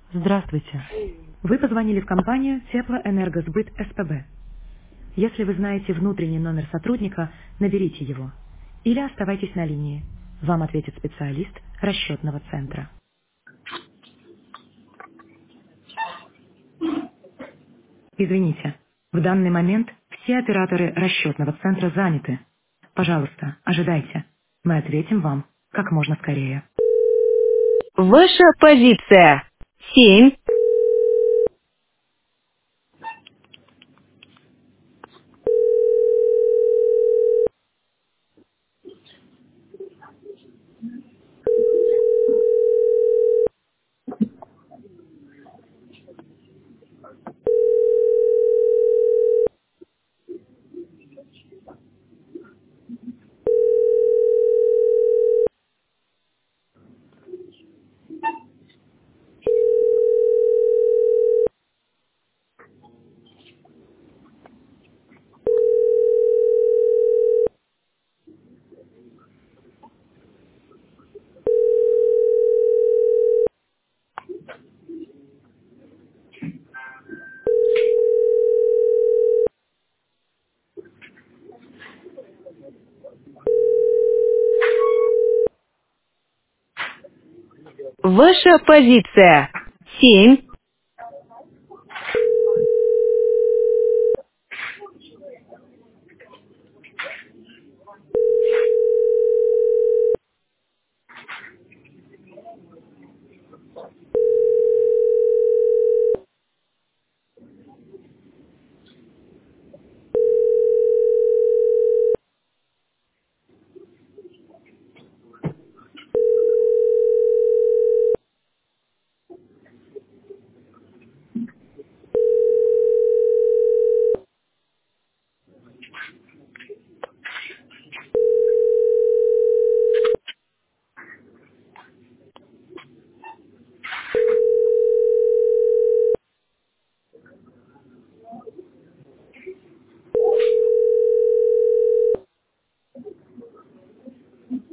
Здравствуйте. Вы позвонили в компанию Теплоэнергосбыт СПБ. Если вы знаете внутренний номер сотрудника, наберите его. Или оставайтесь на линии. Вам ответит специалист расчетного центра. Извините, в данный момент все операторы расчетного центра заняты. Пожалуйста, ожидайте. Мы ответим вам как можно скорее. Ваша позиция. 7. Ваша позиция. 7.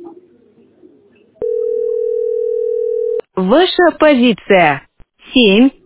Ваша позиция. 7.